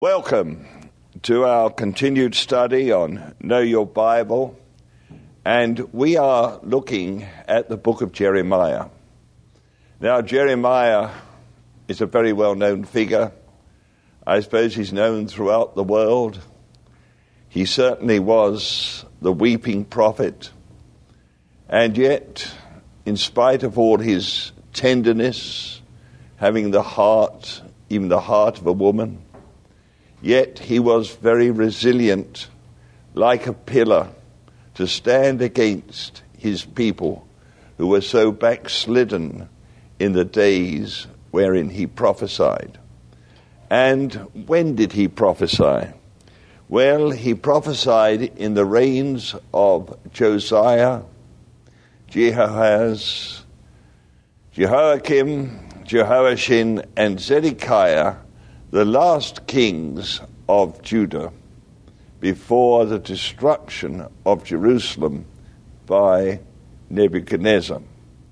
Welcome to our continued study on Know Your Bible, and we are looking at the book of Jeremiah. Now, Jeremiah is a very well-known figure. I suppose he's known throughout the world. He certainly was the weeping prophet, and yet, in spite of all his tenderness, having the heart, even the heart of a woman, yet he was very resilient, like a pillar, to stand against his people who were so backslidden in the days wherein he prophesied. And when did he prophesy? Well, he prophesied in the reigns of Josiah, Jehoahaz, Jehoiakim, Jehoiachin, and Zedekiah, the last kings of Judah before the destruction of Jerusalem by Nebuchadnezzar.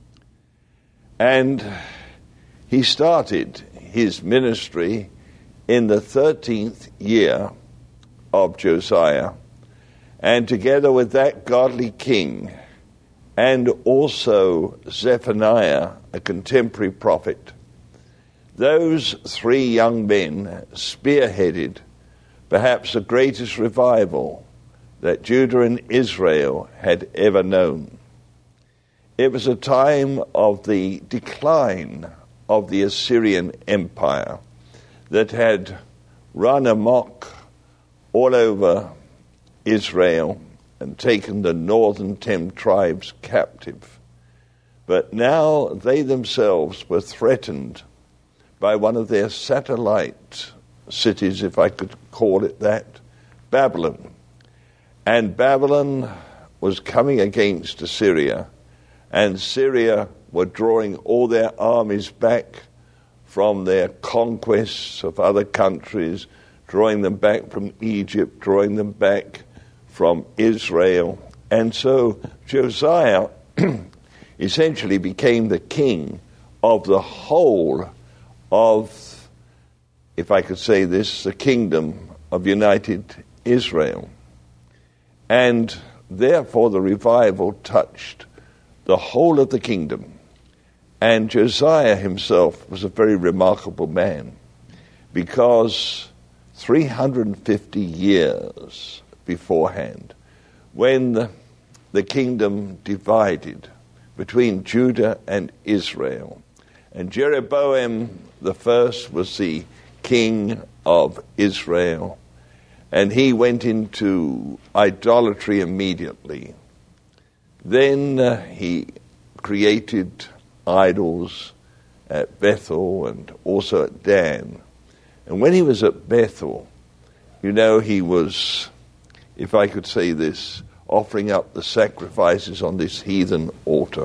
And he started his ministry in the 13th year of Josiah, and together with that godly king and also Zephaniah, a contemporary prophet, those three young men spearheaded perhaps the greatest revival that Judah and Israel had ever known. It was a time of the decline of the Assyrian Empire that had run amok all over Israel and taken the northern 10 tribes captive. But now they themselves were threatened by one of their satellite cities, if I could call it that, Babylon. And Babylon was coming against Assyria, and Syria were drawing all their armies back from their conquests of other countries, drawing them back from Egypt, drawing them back from Israel. And so Josiah essentially became the king of the whole of, if I could say this, the kingdom of united Israel. And therefore the revival touched the whole of the kingdom. And Josiah himself was a very remarkable man, because 350 years beforehand, when the kingdom divided between Judah and Israel, and Jeroboam the first was the king of Israel, and he went into idolatry immediately. Then he created idols at Bethel and also at Dan. And when he was at Bethel, he was, if I could say this, offering up the sacrifices on this heathen altar.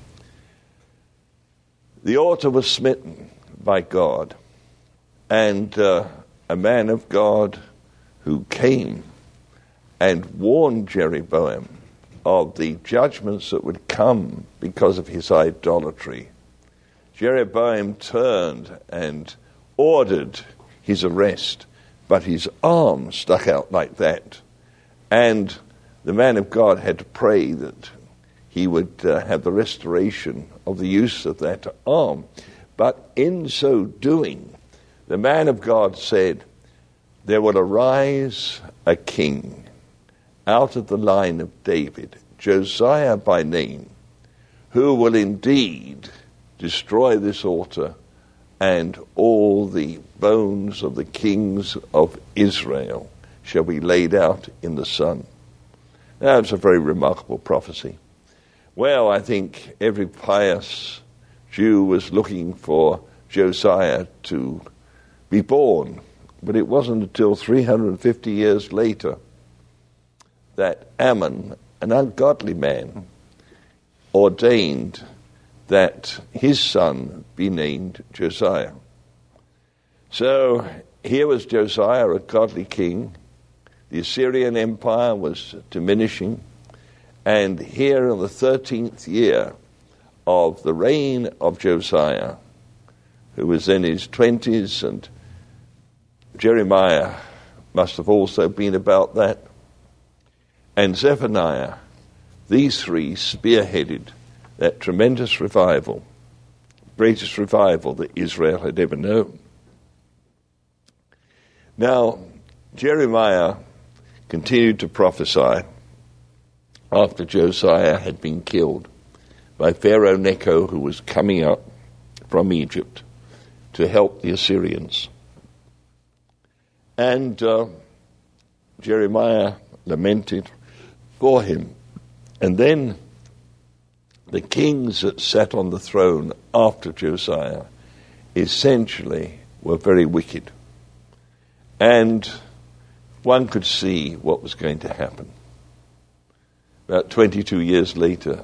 The altar was smitten by God, and a man of God who came and warned Jeroboam of the judgments that would come because of his idolatry. Jeroboam turned and ordered his arrest, but his arm stuck out like that, and the man of God had to pray that he would have the restoration of the use of that arm. But in so doing, the man of God said, there will arise a king out of the line of David, Josiah by name, who will indeed destroy this altar and all the bones of the kings of Israel shall be laid out in the sun. Now, it's a very remarkable prophecy. Well, I think every pious Jew was looking for Josiah to be born, but it wasn't until 350 years later that Ammon, an ungodly man, ordained that his son be named Josiah. So here was Josiah, a godly king. The Assyrian Empire was diminishing. And here in the 13th year of the reign of Josiah, who was in his 20s, and Jeremiah must have also been about that. And Zephaniah, these three spearheaded that tremendous revival, greatest revival that Israel had ever known. Now, Jeremiah continued to prophesy after Josiah had been killed by Pharaoh Necho, who was coming up from Egypt to help the Assyrians. And Jeremiah lamented for him. And then the kings that sat on the throne after Josiah essentially were very wicked. And one could see what was going to happen. About 22 years later,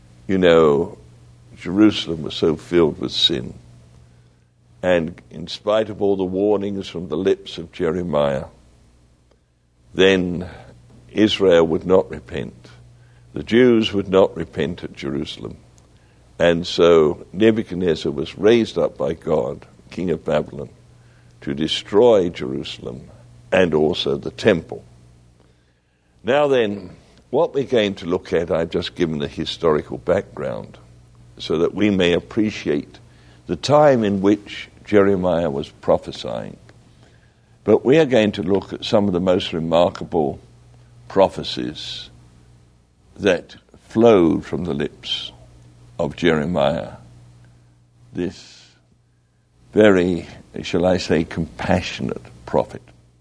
Jerusalem was so filled with sin. And in spite of all the warnings from the lips of Jeremiah, then Israel would not repent. The Jews would not repent at Jerusalem. And so Nebuchadnezzar was raised up by God, king of Babylon, to destroy Jerusalem and also the temple. Now then, what we're going to look at, I've just given the historical background so that we may appreciate the time in which Jeremiah was prophesying. But we are going to look at some of the most remarkable prophecies that flowed from the lips of Jeremiah, this very, shall I say, compassionate prophet.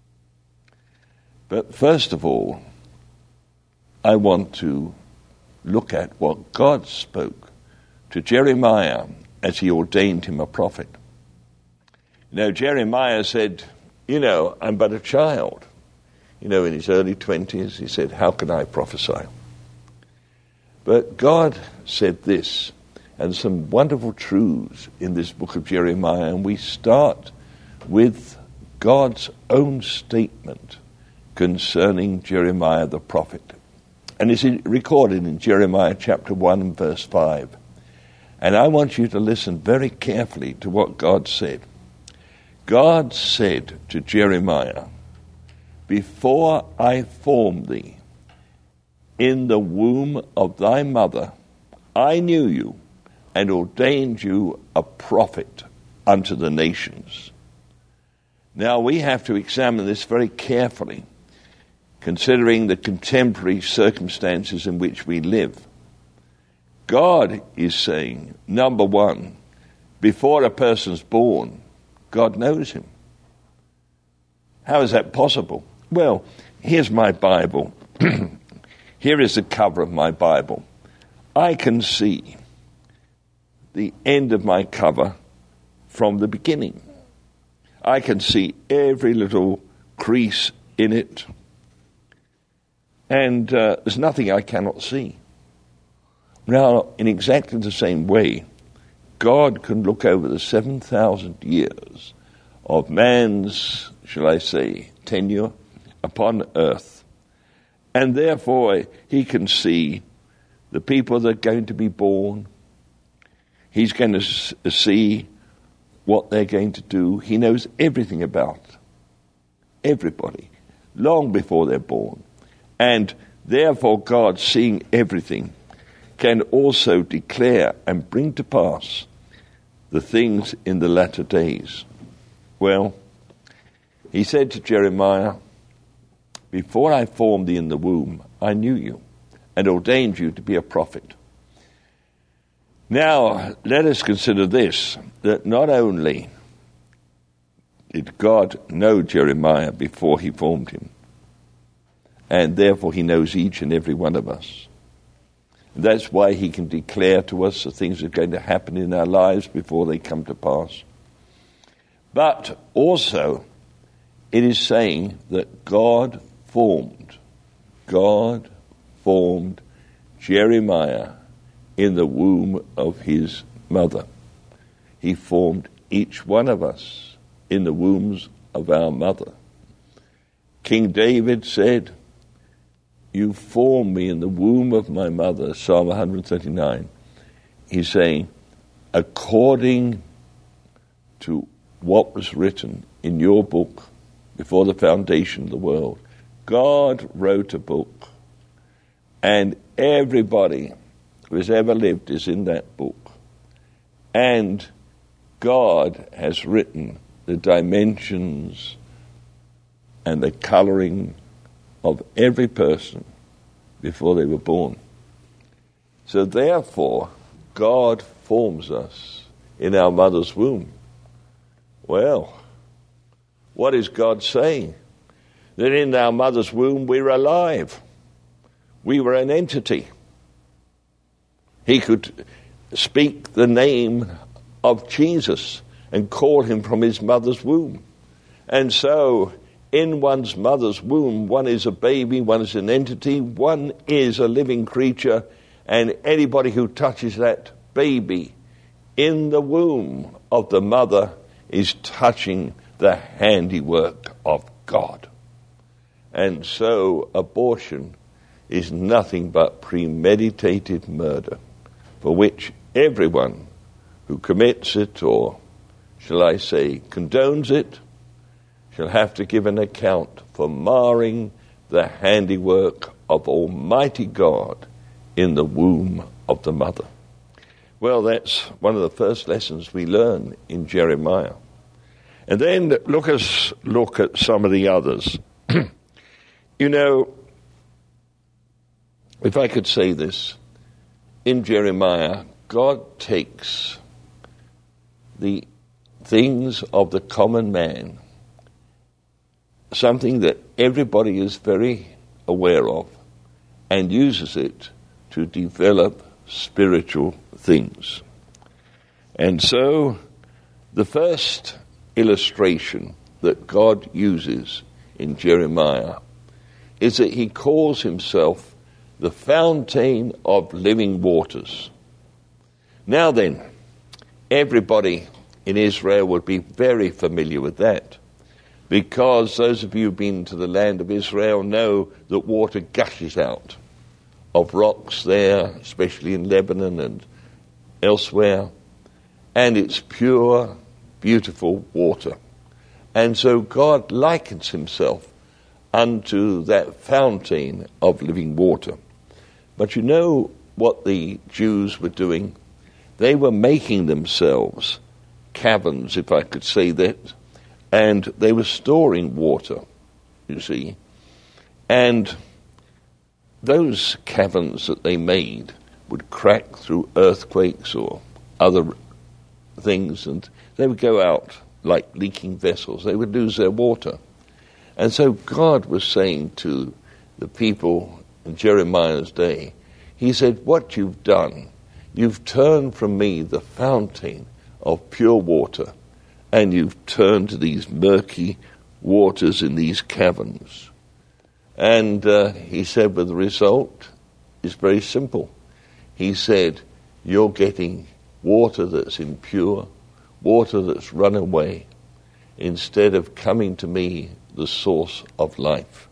But first of all, I want to look at what God spoke to Jeremiah as he ordained him a prophet. Jeremiah said, I'm but a child. In his early 20s, he said, how can I prophesy? But God said this, and some wonderful truths in this book of Jeremiah, and we start with God's own statement concerning Jeremiah the prophet. And it's recorded in Jeremiah chapter 1 and verse 5. And I want you to listen very carefully to what God said. God said to Jeremiah, before I formed thee in the womb of thy mother, I knew you and ordained you a prophet unto the nations. Now we have to examine this very carefully, considering the contemporary circumstances in which we live. God is saying, number one, before a person's born, God knows him. How is that possible? Well, here's my Bible. Here is the cover of my Bible. I can see the end of my cover from the beginning. I can see every little crease in it. And there's nothing I cannot see. Now, in exactly the same way, God can look over the 7,000 years of man's, shall I say, tenure upon earth. And therefore, he can see the people that are going to be born. He's going to see what they're going to do. He knows everything about everybody, long before they're born. And therefore, God, seeing everything, can also declare and bring to pass the things in the latter days. Well, he said to Jeremiah, before I formed thee in the womb, I knew you and ordained you to be a prophet. Now, let us consider this, that not only did God know Jeremiah before he formed him, and therefore he knows each and every one of us. That's why he can declare to us the things that are going to happen in our lives before they come to pass. But also, it is saying that God formed Jeremiah in the womb of his mother. He formed each one of us in the wombs of our mother. King David said, you formed me in the womb of my mother, Psalm 139. He's saying, according to what was written in your book before the foundation of the world. God wrote a book, and everybody who has ever lived is in that book. And God has written the dimensions and the coloring of every person before they were born. So therefore, God forms us in our mother's womb. Well, what is God saying? That in our mother's womb we're alive. We were an entity. He could speak the name of Jesus and call him from his mother's womb. And so, in one's mother's womb, one is a baby, one is an entity, one is a living creature, and anybody who touches that baby in the womb of the mother is touching the handiwork of God. And so abortion is nothing but premeditated murder, for which everyone who commits it, or shall I say condones it, shall have to give an account for marring the handiwork of Almighty God in the womb of the mother. Well, that's one of the first lessons we learn in Jeremiah. And then look at some of the others. You know, if I could say this, in Jeremiah, God takes the things of the common man, something that everybody is very aware of, and uses it to develop spiritual things. And so, the first illustration that God uses in Jeremiah is that he calls himself the fountain of living waters. Now then, everybody in Israel would be very familiar with that, because those of you who've been to the land of Israel know that water gushes out of rocks there, especially in Lebanon and elsewhere, and it's pure, beautiful water. And so God likens himself unto that fountain of living water. But you know what the Jews were doing? They were making themselves caverns, if I could say that, and they were storing water, you see. And those caverns that they made would crack through earthquakes or other things, and they would go out like leaking vessels. They would lose their water. And so God was saying to the people in Jeremiah's day, he said, what you've done, you've turned from me the fountain of pure water, and you've turned to these murky waters in these caverns. And he said, well, the result is very simple. He said, you're getting water that's impure, water that's run away, instead of coming to me, the source of life.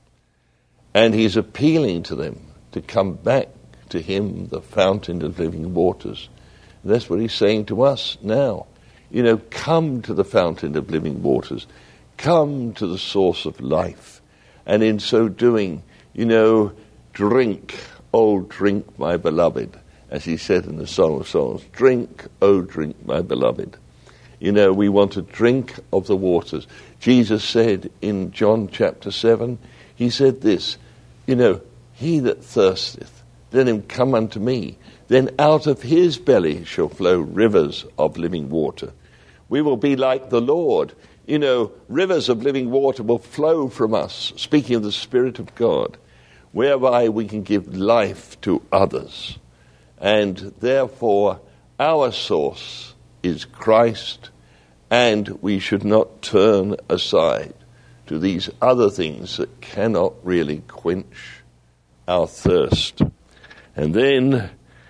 And he's appealing to them to come back to him, the fountain of living waters. And that's what he's saying to us now. You know, come to the fountain of living waters. Come to the source of life. And in so doing, you know, drink, oh, drink, my beloved, as he said in the Song of Songs. Drink, oh, drink, my beloved. You know, we want to drink of the waters. Jesus said in John chapter 7, he said this, you know, he that thirsteth, let him come unto me. Then out of his belly shall flow rivers of living water. We will be like the Lord. You know, rivers of living water will flow from us, speaking of the Spirit of God, whereby we can give life to others. And therefore, our source is Christ, and we should not turn aside to these other things that cannot really quench our thirst. And then,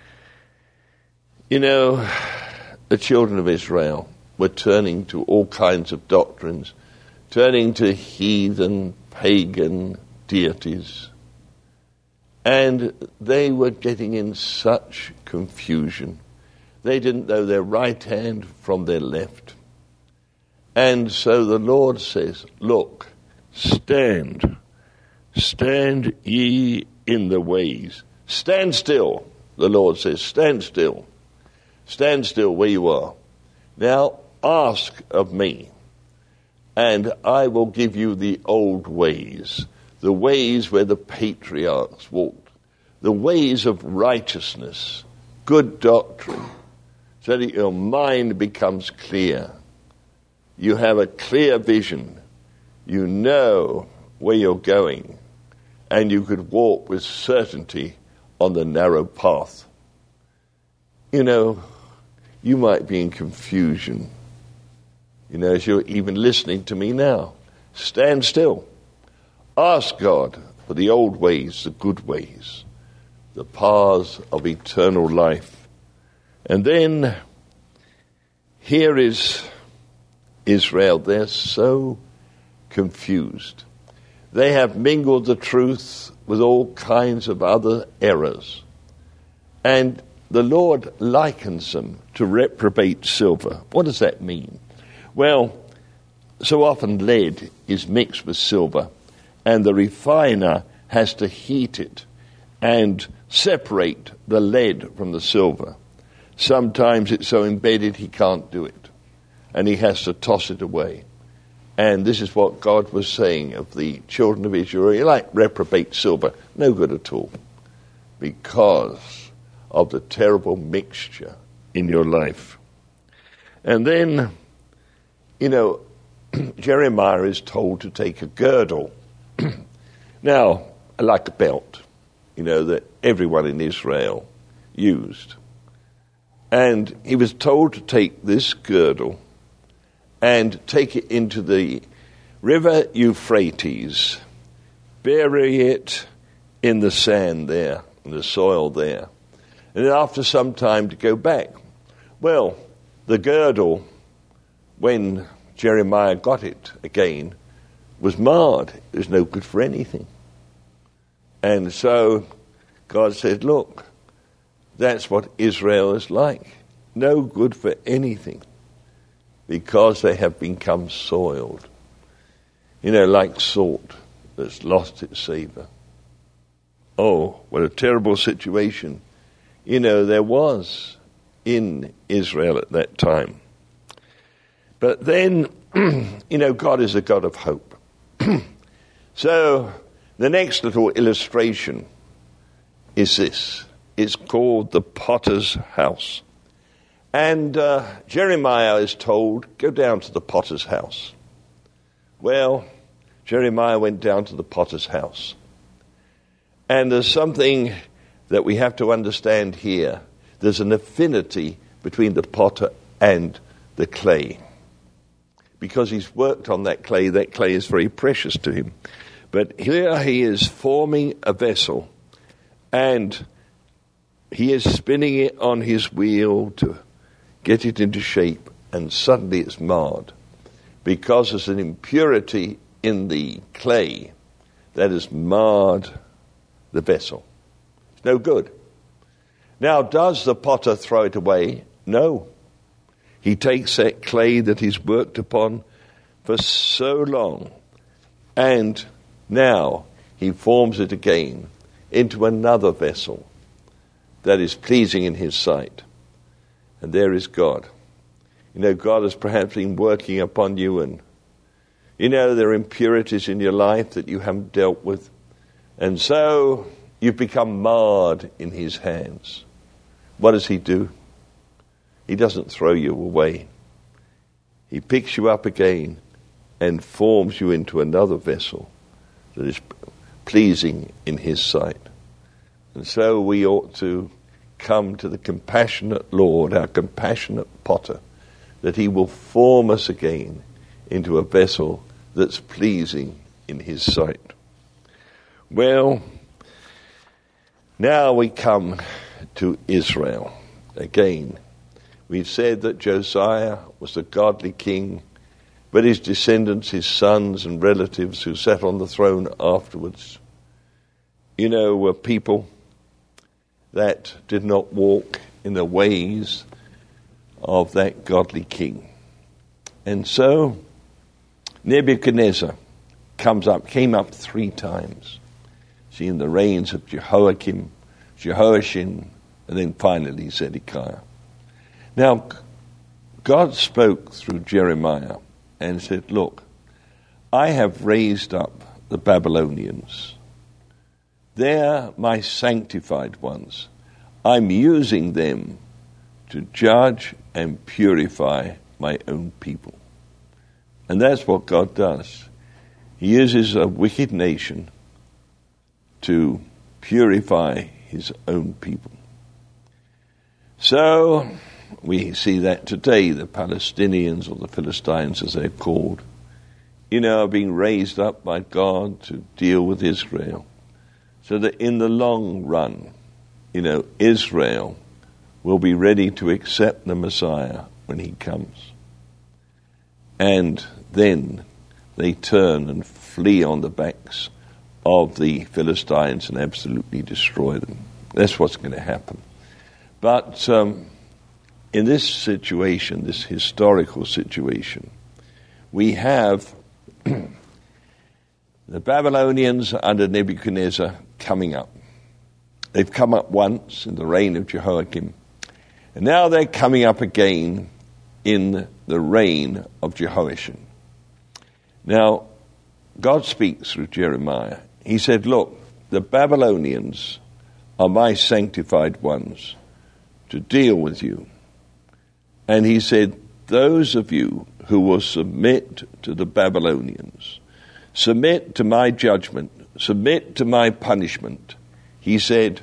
you know, the children of Israel were turning to all kinds of doctrines, turning to heathen, pagan deities. And they were getting in such confusion. They didn't know their right hand from their left. And so the Lord says, look, stand ye in the ways. Stand still, the Lord says, stand still. Stand still where you are. Now ask of me, and I will give you the old ways, the ways where the patriarchs walked, the ways of righteousness, good doctrine, so that your mind becomes clear. You have a clear vision. You know where you're going, and you could walk with certainty on the narrow path. You know, you might be in confusion. You know, as you're even listening to me now, stand still. Ask God for the old ways, the good ways, the paths of eternal life. And then here is Israel. They're so confused. They have mingled the truth with all kinds of other errors. And the Lord likens them to reprobate silver. What does that mean? Well, so often lead is mixed with silver, and the refiner has to heat it and separate the lead from the silver. Sometimes it's so embedded he can't do it, and he has to toss it away. And this is what God was saying of the children of Israel. You're like reprobate silver, no good at all, because of the terrible mixture in your life. And then, you know, Jeremiah is told to take a girdle. Now, like a belt, you know, that everyone in Israel used. And he was told to take this girdle and take it into the river Euphrates, bury it in the sand there, in the soil there, and then after some time to go back. Well, the girdle, when Jeremiah got it again, was marred. It was no good for anything. And so God said, look, that's what Israel is like. No good for anything, because they have become soiled. You know, like salt that's lost its savor. Oh, what a terrible situation, you know, there was in Israel at that time. But then, you know, God is a God of hope. So the next little illustration is this. It's called the potter's house. And Jeremiah is told, go down to the potter's house. Well, Jeremiah went down to the potter's house. And there's something that we have to understand here. There's an affinity between the potter and the clay. Because he's worked on that clay is very precious to him. But here he is forming a vessel, and he is spinning it on his wheel to get it into shape, and suddenly it's marred because there's an impurity in the clay that has marred the vessel. It's no good. Now, does the potter throw it away? No. He takes that clay that he's worked upon for so long, and now he forms it again into another vessel that is pleasing in his sight. And there is God. You know, God has perhaps been working upon you, and you know there are impurities in your life that you haven't dealt with. And so you've become marred in his hands. What does he do? He doesn't throw you away. He picks you up again and forms you into another vessel that is pleasing in his sight. And so we ought to come to the compassionate Lord, our compassionate potter, that he will form us again into a vessel that's pleasing in his sight. Well, now we come to Israel again. We've said that Josiah was a godly king, but his descendants, his sons and relatives who sat on the throne afterwards, you know, were people that did not walk in the ways of that godly king. And so Nebuchadnezzar came up 3 times. See, in the reigns of Jehoiakim, Jehoiachin, and then finally Zedekiah. Now, God spoke through Jeremiah and said, look, I have raised up the Babylonians. They're my sanctified ones. I'm using them to judge and purify my own people. And that's what God does. He uses a wicked nation to purify his own people. So we see that today, the Palestinians, or the Philistines as they're called, are being raised up by God to deal with Israel. So that in the long run, Israel will be ready to accept the Messiah when he comes. And then they turn and flee on the backs of the Philistines and absolutely destroy them. That's what's going to happen. But in this situation, this historical situation, we have the Babylonians under Nebuchadnezzar coming up. They've come up once in the reign of Jehoiakim, and now they're coming up again in the reign of Jehoiachin. Now, God speaks through Jeremiah. He said, look, the Babylonians are my sanctified ones to deal with you. And he said, those of you who will submit to the Babylonians, submit to my judgment, submit to my punishment, he said,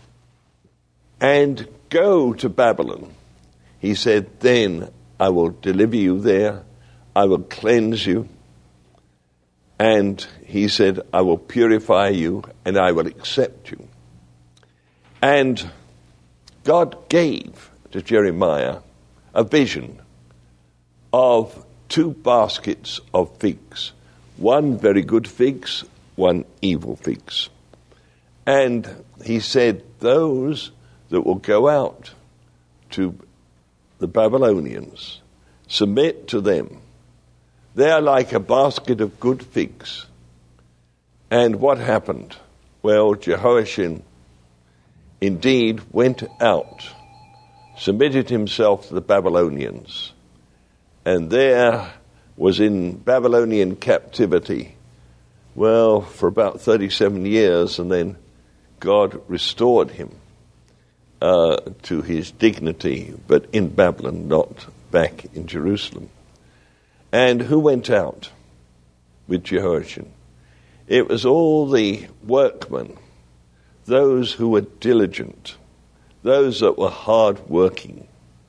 and go to Babylon. He said, then I will deliver you there, I will cleanse you, and he said, I will purify you, and I will accept you. And God gave to Jeremiah a vision of 2 baskets of figs, 1 very good figs, 1 evil figs. And he said, those that will go out to the Babylonians, submit to them. They are like a basket of good figs. And what happened? Well, Jehoiachin indeed went out, submitted himself to the Babylonians, and there was in Babylonian captivity, well, for about 37 years, and then God restored him to his dignity, but in Babylon, not back in Jerusalem. And who went out with Jehoiachin? It was all the workmen, those who were diligent, those that were hard-working,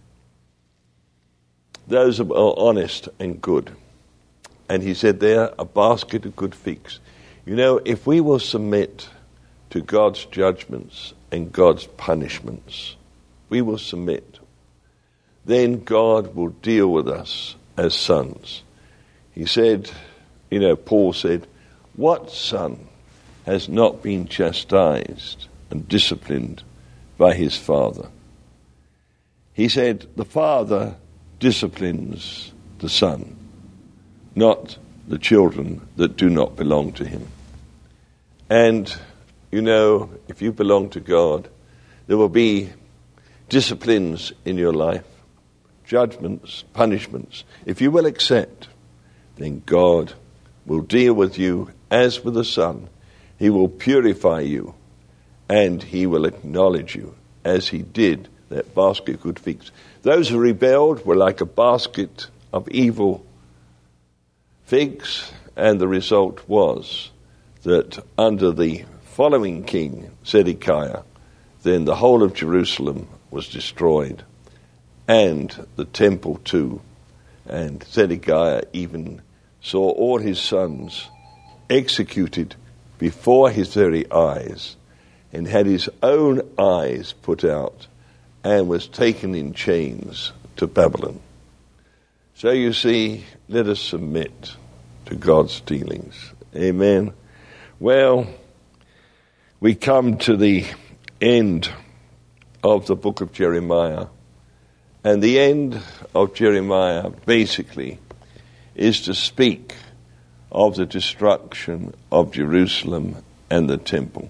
those that were honest and good. And he said there, a basket of good figs. If we will submit to God's judgments and God's punishments, we will submit, then God will deal with us as sons. He said, Paul said, what son has not been chastised and disciplined by his father? He said, the father disciplines the son, not the children that do not belong to him. And, if you belong to God, there will be disciplines in your life, judgments, punishments. If you will accept, then God will deal with you as with a son. He will purify you, and he will acknowledge you as he did that basket of good figs. Those who rebelled were like a basket of evil figs, and the result was that under the following king, Zedekiah, then the whole of Jerusalem was destroyed, and the temple too. And Zedekiah even saw all his sons executed before his very eyes, and had his own eyes put out, and was taken in chains to Babylon. So you see, let us submit to God's dealings. Amen. Well, we come to the end of the book of Jeremiah. And the end of Jeremiah, basically, is to speak of the destruction of Jerusalem and the temple.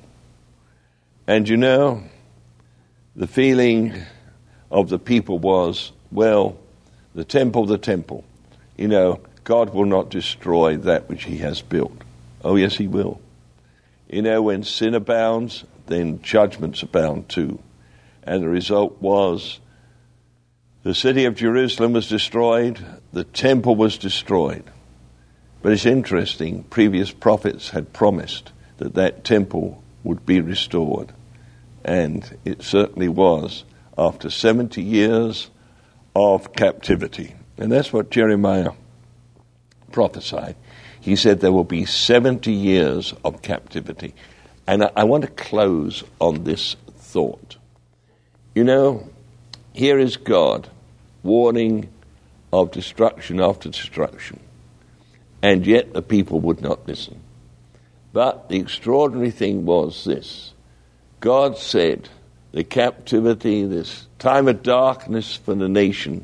And you know, the feeling of the people was, well, the temple. You know, God will not destroy that which he has built. Oh, yes, he will. You know, when sin abounds, then judgments abound too. And the result was the city of Jerusalem was destroyed, the temple was destroyed. But it's interesting, previous prophets had promised that that temple would be restored. And it certainly was after 70 years of captivity. And that's what Jeremiah prophesied. He said there will be 70 years of captivity. And I want to close on this thought. You know, here is God warning of destruction after destruction. And yet the people would not listen. But the extraordinary thing was this. God said the captivity, this time of darkness for the nation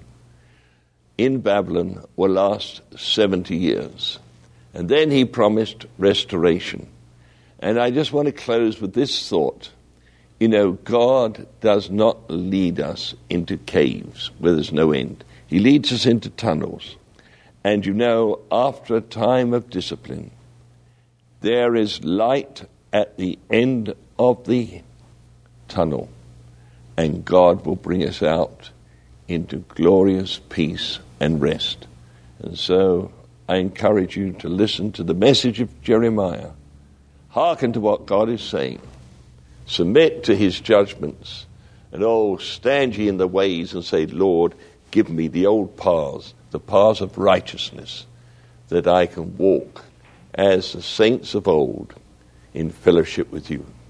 in Babylon will last 70 years. And then he promised restoration. And I just want to close with this thought. You know, God does not lead us into caves where there's no end. He leads us into tunnels. And you know, after a time of discipline, there is light at the end of the tunnel. And God will bring us out into glorious peace and rest. And so I encourage you to listen to the message of Jeremiah. Hearken to what God is saying. Submit to his judgments. And stand ye in the ways and say, Lord, give me the old paths, the paths of righteousness, that I can walk as the saints of old in fellowship with you.